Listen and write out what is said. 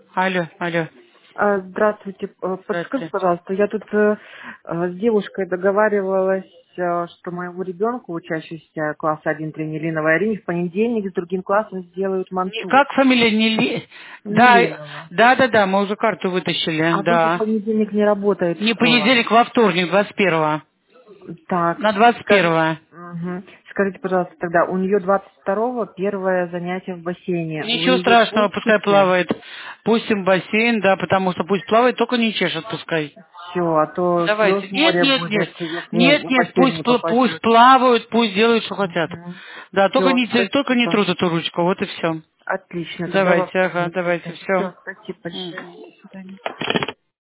Алло, алло. Здравствуйте. Подскажите, Здравствуйте. пожалуйста, я тут с девушкой договаривалась, что моему ребенку, учащемуся класса 1 тренилиновой Арине, в понедельник с другим классом сделают манту. Как фамилия? Да, Нелинова. да, мы уже карту вытащили, А вы же в да. понедельник не работает Не школа. понедельник, во вторник, 21-го. Так, На 21-го. скажите, пожалуйста, тогда у нее 22-го первое занятие в бассейне. Вы Ничего ее страшного, пускай пустите? плавает. Пустим в бассейн, да, потому что пусть плавает, только не чешет, пускай. Все, а то Давайте. слез Нет, море нет, нет. будет, если Нет, в нет, бассейн не пусть попадет. плавают, пусть делают, что хотят. Да, Все, только не спасибо. трут эту ручку, вот и все. Отлично, тогда во Давайте, вторник давайте, тогда. все. Все, спасибо большое. До свидания.